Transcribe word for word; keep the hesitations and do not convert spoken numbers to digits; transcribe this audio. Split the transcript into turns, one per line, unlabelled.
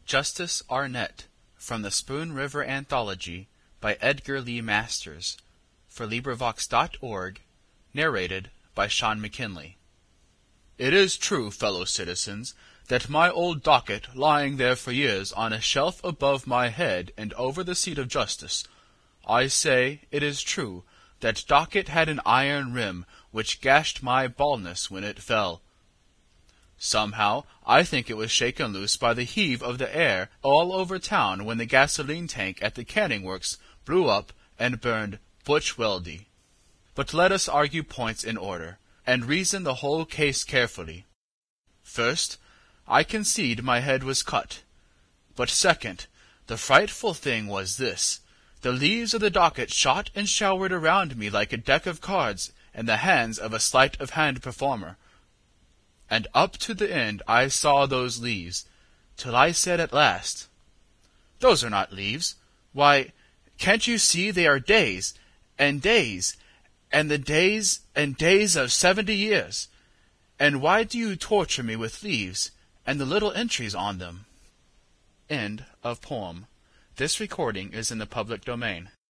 Justice Arnett, from the Spoon River Anthology, by Edgar Lee Masters, for LibriVox dot org, narrated by Sean McKinley. It is true, fellow citizens, that my old docket, lying there for years on a shelf above my head and over the seat of justice, I say, it is true, that docket had an iron rim which gashed my baldness when it fell. Somehow, I think it was shaken loose by the heave of the air all over town when the gasoline tank at the canning works blew up and burned Butch Weldy. But let us argue points in order, and reason the whole case carefully. First, I concede my head was cut. But second, the frightful thing was this. The leaves of the docket shot and showered around me like a deck of cards in the hands of a sleight-of-hand performer. And up to the end I saw those leaves, till I said at last, "Those are not leaves. Why, can't you see they are days, and days, and the days and days of seventy years? And why do you torture me with leaves, and the little entries on them?" End of poem. This recording is in the public domain.